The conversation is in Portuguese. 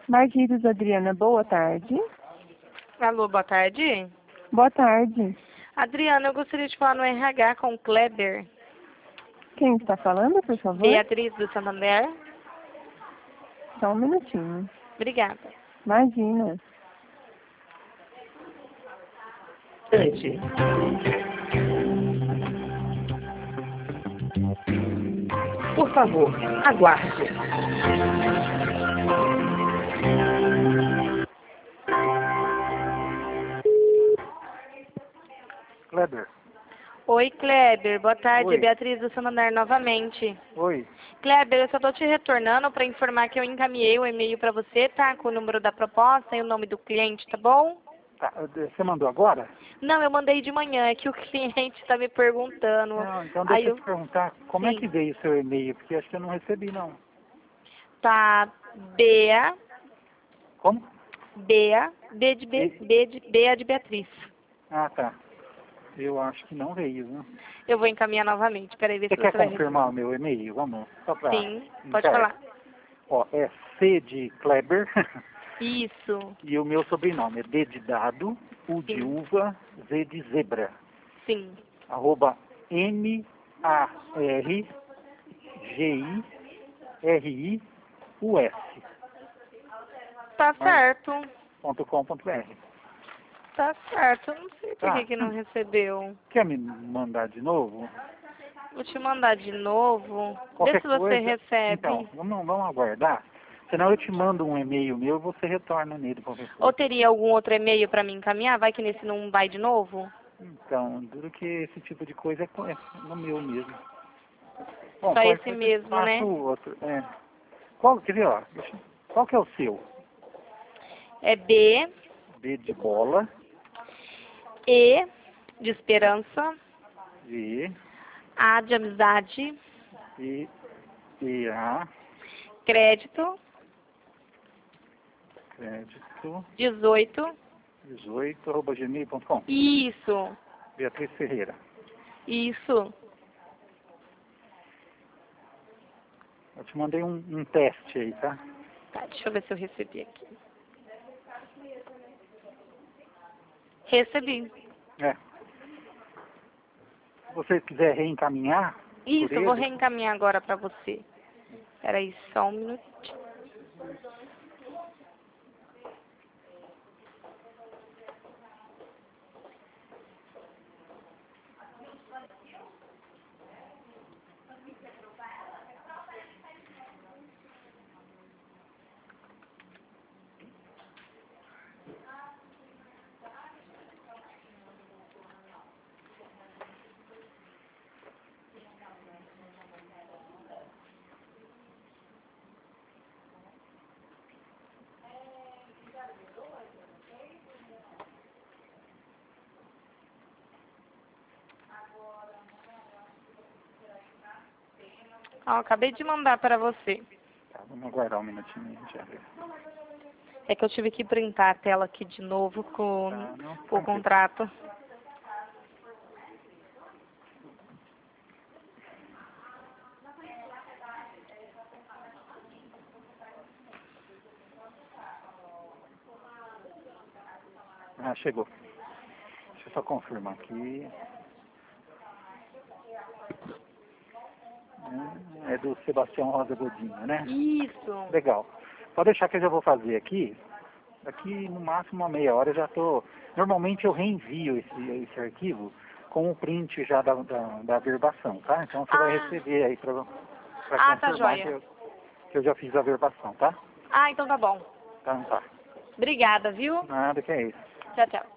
Marquinhos, Adriana, boa tarde. Alô, boa tarde. Boa tarde. Adriana, eu gostaria de falar no RH com o Kleber. Quem está falando, por favor? Beatriz do Santander. Só um minutinho. Obrigada. Imagina. Por favor, aguarde. Kleber. Oi, Kleber. Boa tarde. Oi. Beatriz do Santander novamente. Oi. Kleber, eu só estou te retornando para informar que eu encaminhei o e-mail para você, tá? Com o número da proposta e o nome do cliente, tá bom? Tá, você mandou agora? Não, eu mandei de manhã, é que o cliente está me perguntando. Não, então deixa Aí eu te perguntar, como é Sim. que veio o seu e-mail? Porque acho que eu não recebi, não. Tá, Bea, Como? Bea, B de Bea de Beatriz. Ah, tá. Eu acho que não veio, viu? Eu vou encaminhar novamente, peraí, ver Você se quer você vai confirmar o meu e-mail? Vamos, só pra... Sim, pode Certo. falar. Ó, é C de Kleber, Isso, e o meu sobrenome é D de dado, U de Sim. uva, Z de zebra, sim. arroba MARGIRIUS.com.br. Tá certo, tá certo. Eu não sei por que não recebeu. Quer me mandar de novo? Vou te mandar de novo. Qualquer Vê se você coisa. recebe. Então, vamos aguardar. Senão eu te mando um e-mail meu e você retorna nele qualquer coisa. Ou teria algum outro e-mail para me encaminhar? Vai que nesse não vai de novo? Então, duro que esse tipo de coisa é no meu mesmo. Bom, Só qualquer esse coisa eu mesmo, faço né? outro. É. Qual, quer ver, ó? Qual que é o seu? É B, B de bola, E de esperança, G, A de amizade, E, A, crédito, crédito, 18. 18, arroba gmail.com. Isso, Beatriz Ferreira. isso. Eu te mandei um teste aí, tá? Tá, deixa eu ver se eu recebi aqui. Recebi. É. Se você quiser reencaminhar, Isso, por eu vou ele, reencaminhar agora pra você. Peraí, só um minutinho. Ó, acabei de mandar para você. tá, vamos aguardar um minutinho aí, já vê. É que eu tive que printar a tela aqui de novo com Tá, não, o tranquilo. contrato. Ah, chegou. Deixa eu só confirmar aqui. É do Sebastião Rosa Godinho, né? Isso. Legal. Pode deixar que eu já vou fazer aqui. Daqui no máximo uma meia hora eu já tô. Normalmente eu reenvio esse arquivo com o print já da averbação, tá? Então você vai receber aí pra Ah, tá confirmar joia. que eu já fiz a averbação, tá? Ah, então tá bom. Então tá. Obrigada, viu? Nada que é isso. Tchau, tchau.